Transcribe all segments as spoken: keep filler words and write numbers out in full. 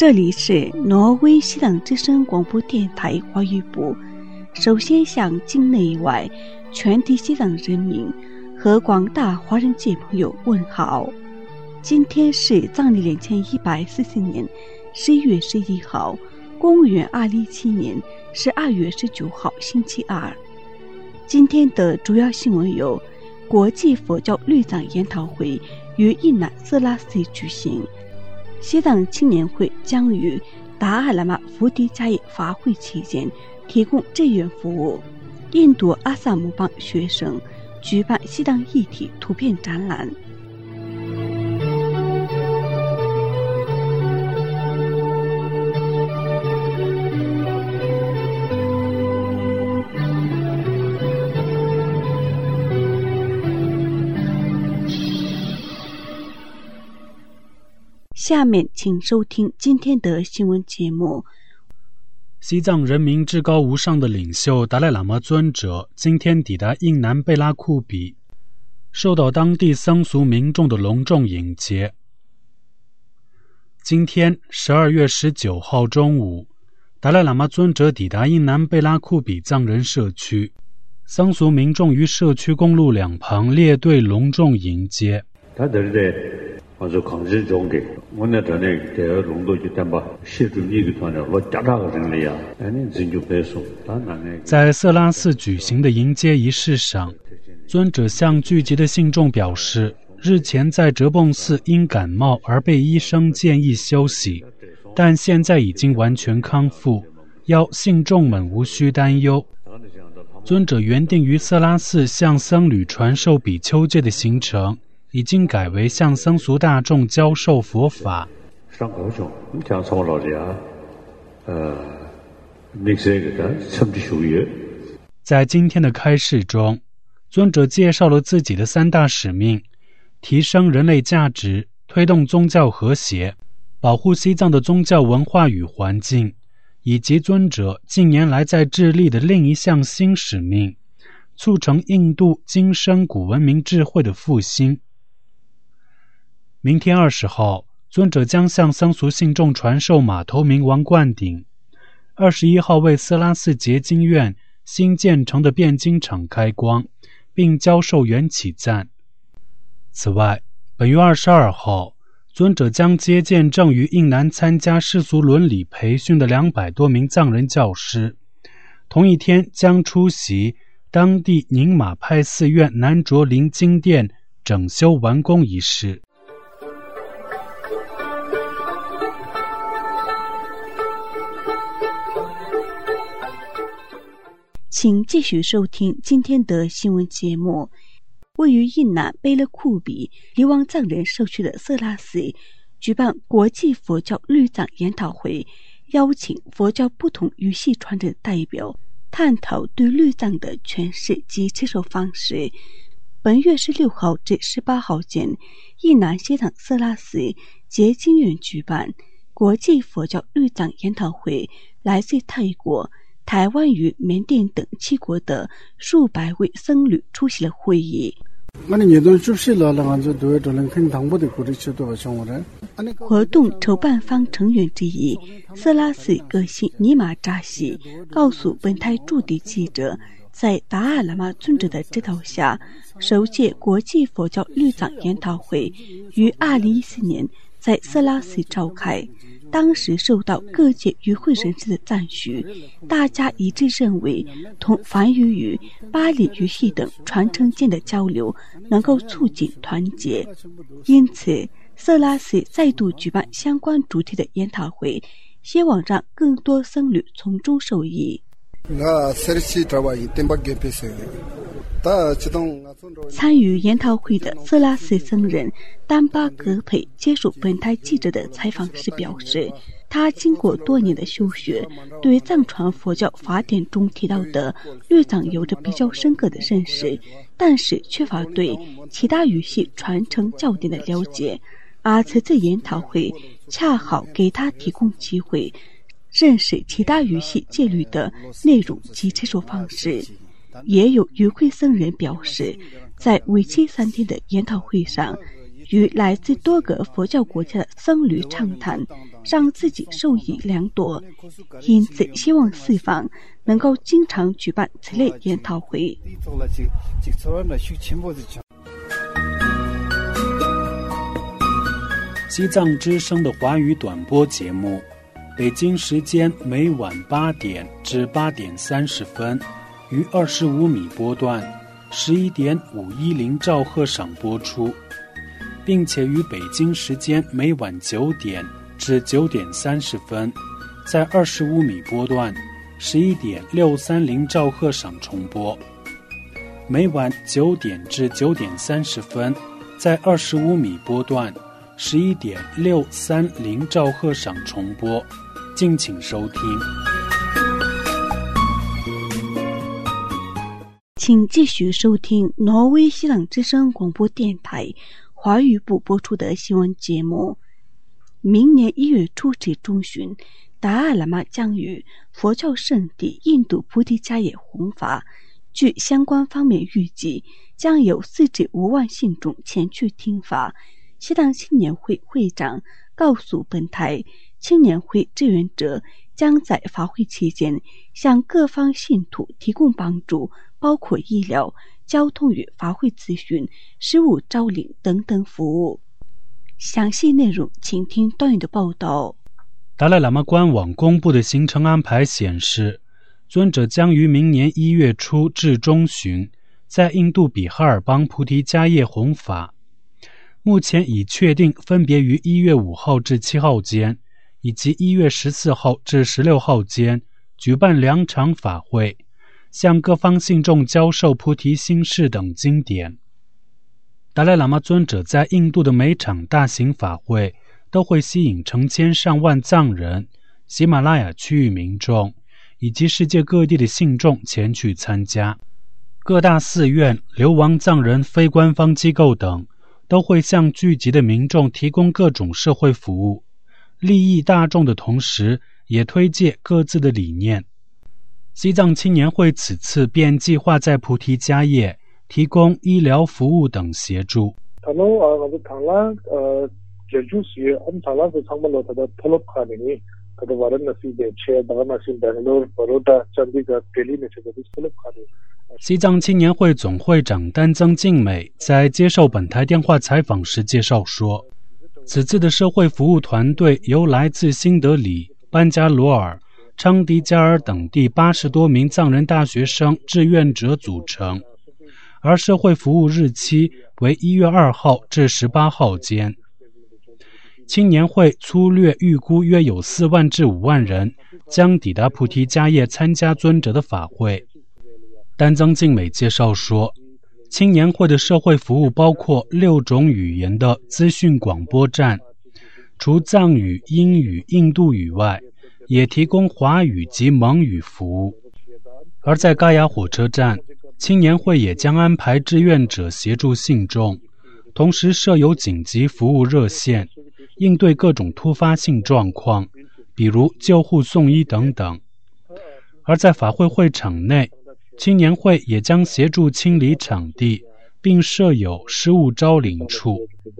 这里是挪威西藏之声广播电台华语部。首先向境内外全体西藏人民和广大华人界朋友问好。今天是藏历两千一百四十年十一月十一号，公务员二零一七年十二月十九号星期二。今天的主要新闻有：国际佛教律藏研讨会于印南色拉寺举行，西藏青年会将于达尔喇嘛福迪加耶法会期间提供志愿服务。印度阿萨姆邦学生举办西藏一体图片展览。下面请收听今天的新闻节目。 西藏人民至高无上的领袖达赖喇嘛尊者今天抵达印南贝拉库比，受到当地僧俗民众的隆重迎接。今天十二月十九号中午，达赖喇嘛尊者抵达印南贝拉库比藏人社区，僧俗民众于社区公路两旁列队隆重迎接。 아주 강제적인 오늘 전에 대어 롱도지 담바 시주니기 전에 로자다가 정리야 아니 진주배소 단안에 在色拉寺举行的迎接仪式上，尊者向聚集的信众表示，日前在哲蚌寺因感冒而被医生建议休息，但现在已经完全康复，邀信众们无需担忧。尊者原定于色拉寺向僧侣传授比丘戒的行程已经改为向僧俗大众教授佛法。 上高雄，你讲从老家，呃，那个甚至属于。 在今天的开示中，尊者介绍了自己的三大使命：提升人类价值，推动宗教和谐，保护西藏的宗教文化与环境，以及尊者近年来在致力的另一项新使命，促成印度今生古文明智慧的复兴。明天二十号，尊者将向僧俗信众传授马头明王灌顶。二十一号为色拉寺结经院新建成的辩经场开光，并教授缘起赞。此外，本月二十二号，尊者将接见正于印南参加世俗伦理培训的两百多名藏人教师，同一天将出席当地宁玛派寺院南卓林经殿整修完工仪式。 请继续收听今天的新闻节目。位于印南贝勒库比流亡藏人社区的色拉寺举办国际佛教律藏研讨会，邀请佛教不同语系传承代表探讨对律藏的诠释及接受方式。本月十六号至十八号间，印南西藏色拉寺结经院举办国际佛教律藏研讨会，来自泰国、台湾与缅甸等七国的数百位僧侣出席了会议。活动筹办方成员之一色拉寺格西尼玛扎西告诉本台驻地记者，在达尔喇嘛尊者的指导下，首届国际佛教律藏研讨会于二零一四年在色拉寺召开，当时受到各界与会人士的赞许，大家一致认为同梵语与巴利语系等传承间的交流能够促进团结，因此色拉寺再度举办相关主题的研讨会，希望让更多僧侣从中受益。参与研讨会的色拉寺僧人丹巴格培接受本台记者的采访时表示，他经过多年的修学，对藏传佛教法典中提到的律藏有着比较深刻的认识，但是缺乏对其他语系传承教典的了解，而此次研讨会恰好给他提供机会认识其他语系戒律的内容及接受方式。也有与会僧人表示，在为期三天的研讨会上， 与来自多个佛教国家的僧侣畅谈，让自己受益良多。因此希望四方能够经常举办此类研讨会。 西藏之声的华语短播节目，北京时间每晚八点至八点三十分于二十五米波段十一点五一零兆赫上播出，并且于北京时间每晚九点至九点三十分在二十五米波段十一点六三零兆赫上重播。每晚九点至九点三十分在二十五米波段十一点六三零兆赫上重播，敬请收听。 请继续收听挪威西朗之声广播电台华语部播出的新闻节目。明年一月初至中旬，达赖喇嘛将于佛教圣地印度菩提迦叶弘法。据相关方面预计，将有四至五万信众前去听法。西藏青年会会长告诉本台，青年会志愿者将在法会期间向各方信徒提供帮助，包括医疗、交通与法会咨询、事务招领等等服务。详细内容请听段宇的报道。 达赖喇嘛官网公布的行程安排显示，尊者将于明年一月初至中旬在印度比哈尔邦菩提迦叶弘法。目前已确定分别于一月五号至七号间以及一月十四号至十六号间举办两场法会，向各方信众教授菩提心事等经典。达赖喇嘛尊者在印度的每场大型法会都会吸引成千上万藏人、喜马拉雅区域民众以及世界各地的信众前去参加。各大寺院、流亡藏人非官方机构等都会向聚集的民众提供各种社会服务，利益大众的同时也推介各自的理念。西藏青年会此次便计划在菩提迦叶提供医疗服务等协助。西藏青年会总会长丹增静美在接受本台电话采访时介绍说，此次的社会服务团队由来自新德里、班加罗尔、昌迪加尔等地八十多名藏人大学生志愿者组成，而社会服务日期为一月二号至十八号间。青年会粗略预估约有四万至五万人将抵达菩提迦叶参加尊者的法会。丹增静美介绍说，青年会的社会服务包括六种语言的资讯广播站，除藏语、英语、印度语外，也提供华语及蒙语服务。而在嘎雅火车站，青年会也将安排志愿者协助信众，同时设有紧急服务热线，应对各种突发性状况，比如救护送医等等。而在法会会场内，青年会也将协助清理场地，并设有失物招领处。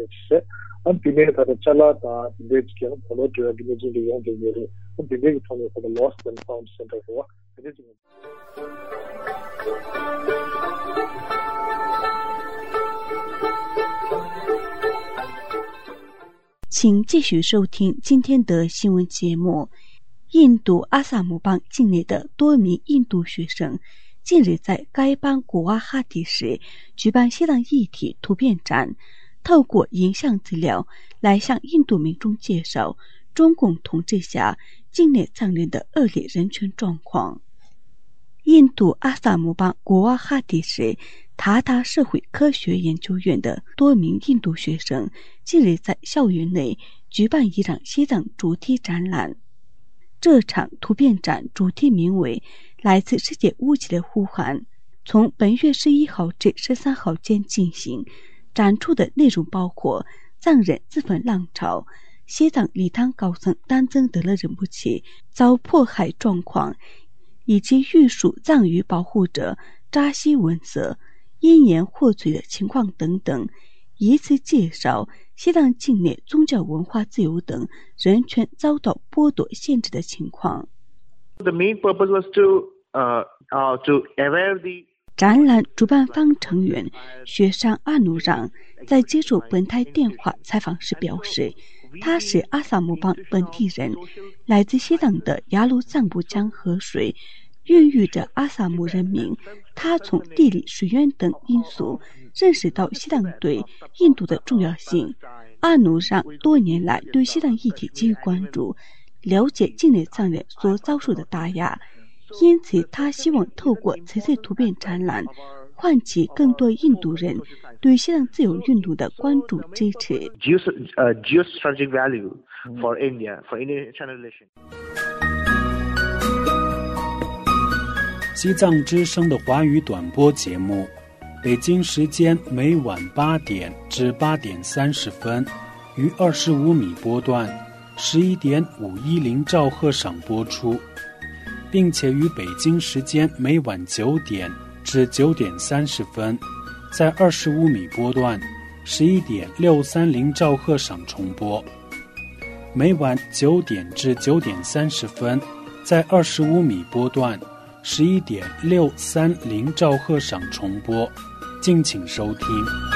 请继续收听今天的新闻节目。印度阿萨姆邦境内的多名印度学生近日在该邦古瓦哈蒂市举办西藏议题图片展，透过影像资料来向印度民众介绍中共统治下境内藏人的恶劣人权状况。印度阿萨姆邦古瓦哈蒂市塔塔社会科学研究院的多名印度学生近日在校园内举办一场西藏主题展览。这场图片展主题名为来自世界屋脊的呼唤，从本月十一号至十三号间进行。展出的内容包括藏人自焚浪潮、西藏礼堂高僧丹增德勒仁波切遭迫害状况，以及玉树藏语保护者扎西文瑟因言获罪的情况等等。 以此介绍西藏境内宗教文化自由等人权遭到剥夺限制的情况。 The main purpose was to, uh, uh, to aware the 展览主办方成员雪山阿努让在接受本台电话采访时表示，他是阿萨姆邦本地人，来自西藏的雅鲁藏布江河水孕育着阿萨姆人民。他从地理、水源等因素认识到西藏对印度的重要性。阿努让多年来对西藏议题给予关注，了解境内藏人所遭受的打压，因此他希望透过此次图片展览唤起更多印度人对西藏自由运动的关注支持。 geostrategic value for India, for Indian-China relation. 西藏之声的华语短播节目，北京时间每晚八点至八点三十分于二十五米波段十一点五一零兆赫上播出，并且于北京时间每晚九点至九点三十分在二十五米波段十一点六三零兆赫上重播，每晚九点至九点三十分在二十五米波段十一点六三零兆赫上重播，敬请收听。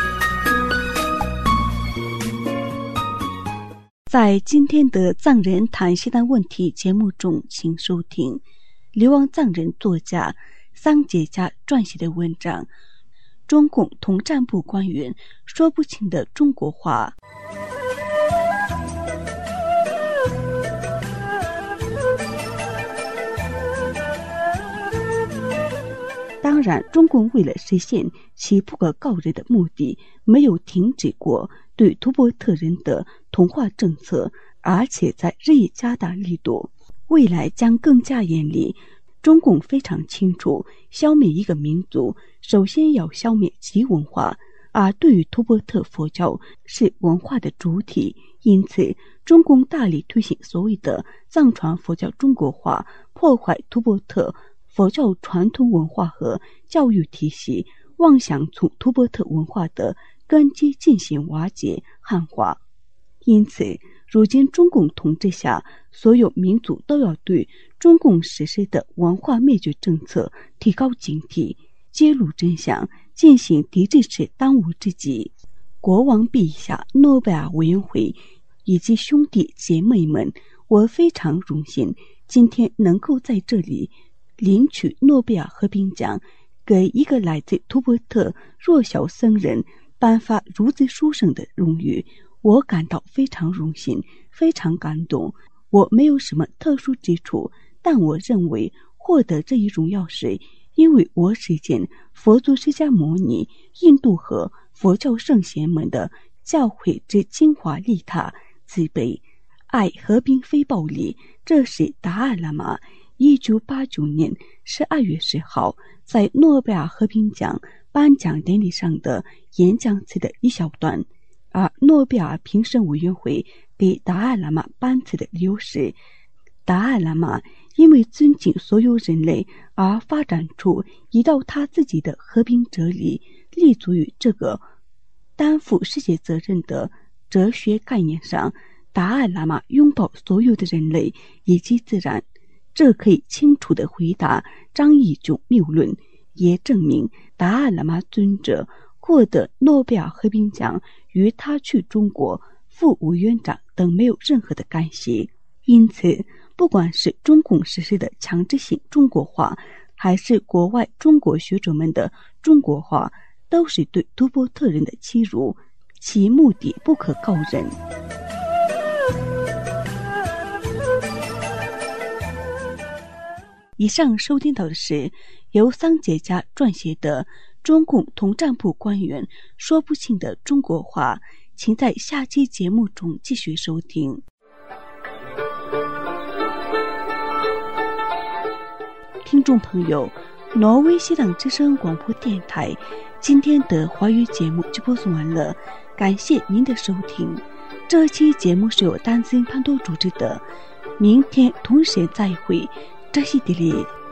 在今天的藏人谈西藏问题节目中，请收听流亡藏人作家桑杰加撰写的文章《中共统战部官员说不清的中国话》。当然，中共为了实现其不可告人的目的，没有停止过对图伯特人的同化政策，而且在日益加大力度，未来将更加严厉。中共非常清楚，消灭一个民族，首先要消灭其文化，而对于图伯特佛教是文化的主体，因此中共大力推行所谓的藏传佛教中国化，破坏图伯特佛教传统文化和教育体系，妄想从图伯特文化的根基进行瓦解汉化。因此如今中共统治下，所有民族都要对中共实施的文化灭绝政策提高警惕，揭露真相，进行抵制是当务之急。国王陛下、诺贝尔委员会以及兄弟姐妹们，我非常荣幸今天能够在这里领取诺贝尔和平奖，给一个来自图伯特弱小僧人颁发如此殊胜的荣誉，我感到非常荣幸，非常感动。我没有什么特殊之处，但我认为获得这一荣耀是因为我实践佛祖释迦牟尼、印度和佛教圣贤们的教诲之精华利他、慈悲、爱、和平、非暴力。这是达赖喇嘛一九八九年十二月十号在诺贝尔和平奖颁奖典礼上的演讲词的一小段。而诺贝尔评审委员会给达赖喇嘛颁赐的理由是，达赖喇嘛因为尊敬所有人类而发展出一道他自己的和平哲理，立足于这个担负世界责任的哲学概念上。达赖喇嘛拥抱所有的人类以及自然，这可以清楚地回答张义炯谬论，也证明达赖喇嘛尊者获得诺贝尔和平奖与他去中国副委员长等没有任何的干系。因此不管是中共实施的强制性中国化，还是国外中国学者们的中国化，都是对图伯特人的欺辱，其目的不可告人。以上收听到的是由桑杰加撰写的中共统战部官员说不清的中国话，请在下期节目中继续收听。听众朋友，挪威西藏之声广播电台今天的华语节目就播送完了，感谢您的收听。这期节目是由丹森潘多主持的，明天同时再会。这是迪丽。